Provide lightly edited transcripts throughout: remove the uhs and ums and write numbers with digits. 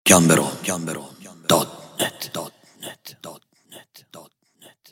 gambero.net.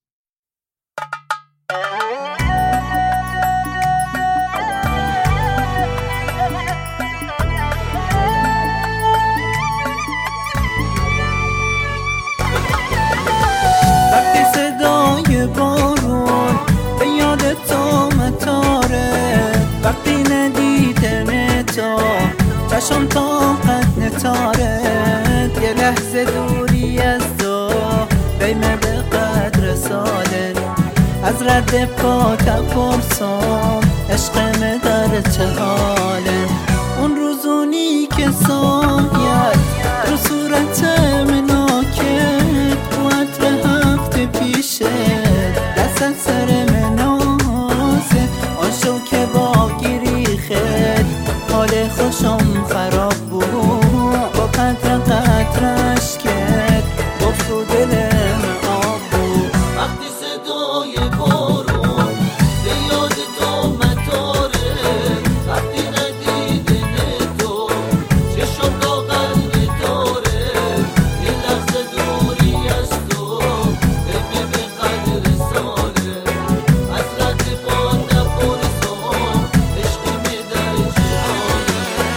وقتی صدای بارون به یادت آمد تاره، وقتی ندیدن تو چشم طاقت نتاره، یه لحظه دوری از تو قیمه به قدر ساله، از رد پا تپرسم عشقم در چه حاله، اون روزونی که سایت رو صورتم ناکت تو عطر هفته پیشه دست سر منازه، آشو که با گیری خد حال خوشم خراب بود، با قطر قطرش کرد گفت تو دلم آب بود. وقتی صدای بارون به یادت آمد تاره، وقتی ندیدن تو چشم لاغر داره، یه لحظه دوری از تو قیمه به قدر ساله، از رد پا نپرسم عشقم در جهانه.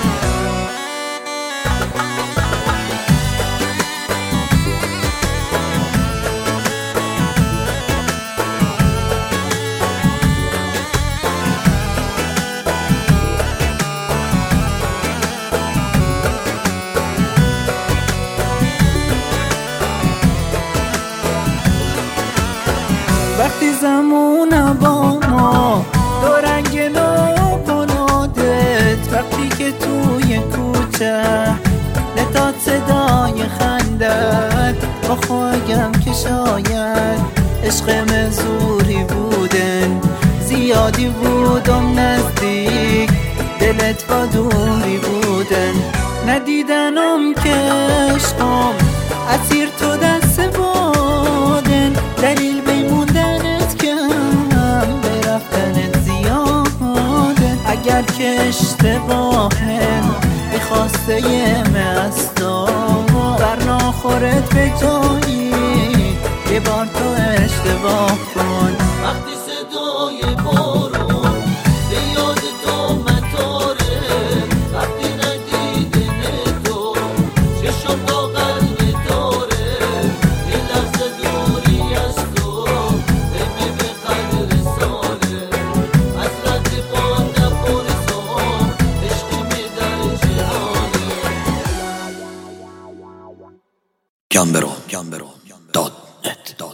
وقتی زمون با ما دو رنگ نو بنادت، وقتی که توی کوچه نتاد صدای خندت، با خواهیم که شاید عشق زوری بودن، زیادی بودم نزدیک دلت با دوری بودن، ندیدنم که عشقم اسیر تو دست بودن، دلیل بیموندنت کم به رفتنت زیاده، اگر که اشتباهم میخواسته از تو بر ناخورت به جایی یه بار تو اشتباه کن. وقتی صدای بارون به یادت آمد تاره، وقتی ندیدن تو چشم لاغر داره، یه لحظه دوری از تو قیمه به قدر ساله، از رد پا نپرسم عشقم در جهانه. gambero.net